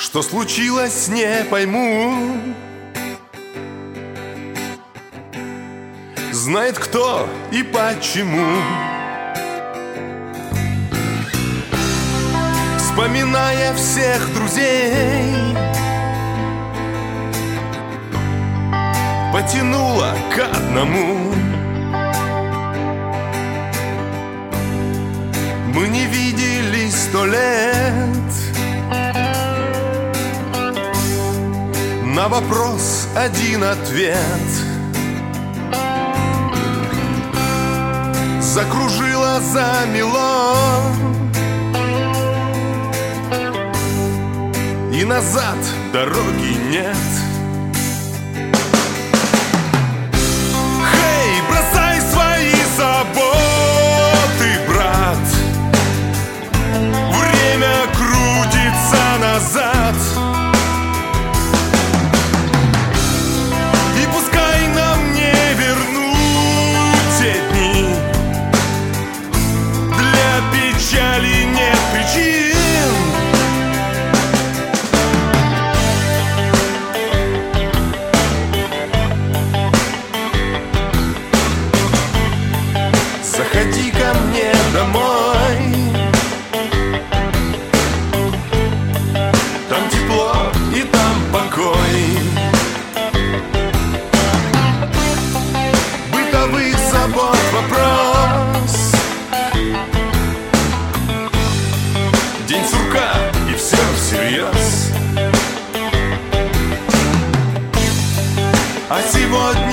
Что случилось, не пойму. Знает кто и почему. Вспоминая всех друзей, потянуло к одному. Мы не виделись 100 лет. На вопрос один ответ. Закружило, замело, и назад дороги нет. Хей, бросай свои заботы, брат. Время крутится назад. И пускай нам не вернуть те дни, для печали нет причин. Заходи ко мне домой. Там тепло и там покой. Бытовых забот вопрос. День сурка и все всерьез. А сегодня